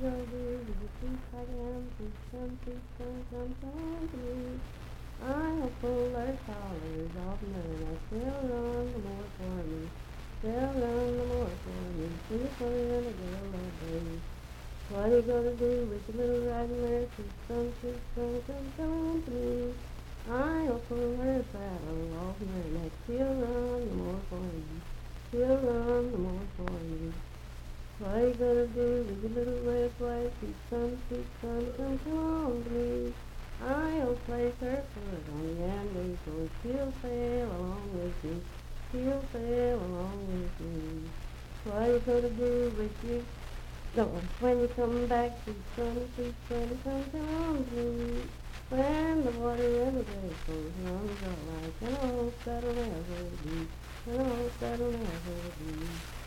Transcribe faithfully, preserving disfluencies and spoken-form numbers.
gonna do? Did you keep fighting? Please come, please come, come, come to me. I'll pull their collars off none. They'll run the more for me. They'll run the more for me. Please put it in a girl all day. What are you gonna do with your little riding mare? Please come, please come, come, come to me. I'll pull her saddle off her neck. She'll run the more for me. She'll run the more for me. What are you gonna do with your little red flag? Please come, please come, come, come on to me. I'll place her foot on the end so she'll sail along with me. She'll sail along with me. What are you gonna do with you? No, when you come back, please come, please come, come, come on to me. When the water in the grave goes runs out like, and I hope that'll never be, and I hope that'll never be.